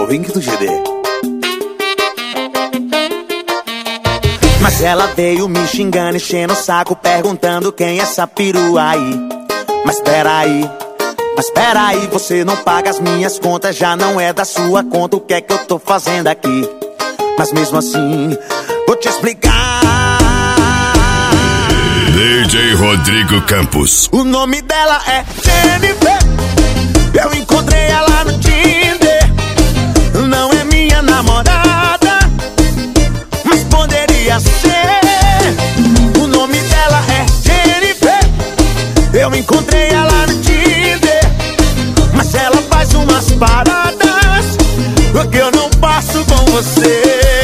link do GD. Mas ela veio me xingando, enchendo o saco, perguntando quem é essa perua aí. Mas peraí, você não paga as minhas contas, já não é da sua conta, o que é que eu tô fazendo aqui? Mas mesmo assim, vou te explicar. DJ Rodrigo Campos. O nome dela é Jennifer, eu encontrei ela no Tinder. Não é minha namorada, mas poderia ser. O nome dela é Jennifer, eu encontrei ela no Tinder. Mas ela faz umas paradas que eu não passo com você.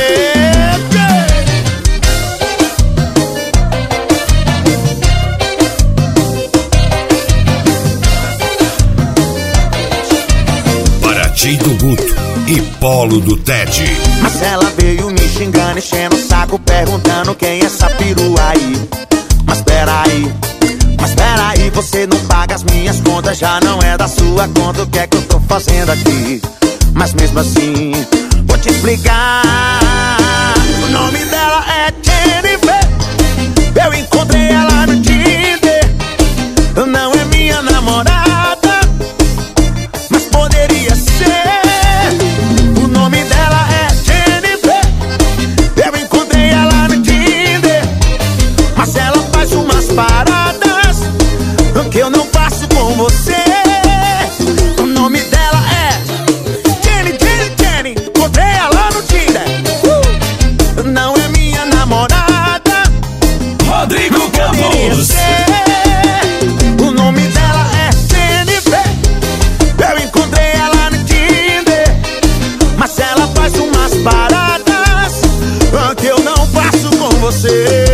Paraty do Guto e Polo do Ted. Mas ela veio me xingando, enchendo o saco, perguntando quem é essa perua aí. Mas peraí, você não paga as minhas contas, já não é da sua conta, o que é que eu tô fazendo aqui? Mas mesmo assim, vou te explicar. O nome dela é Jennifer, eu encontrei ela no Tinder. Não é minha namorada, mas poderia ser. O nome dela é Jennifer, eu encontrei ela no Tinder. Mas ela faz umas paradas que eu não faço com você. O nome dela é Jenny, encontrei ela no Tinder. Não é minha namorada, Rodrigo Campos. O nome dela é Jennifer, eu encontrei ela no Tinder. Mas ela faz umas paradas que eu não faço com você.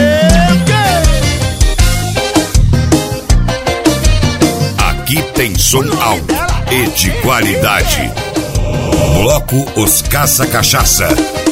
Aqui tem som alto e de qualidade. Bloco Os Caça Cachaça.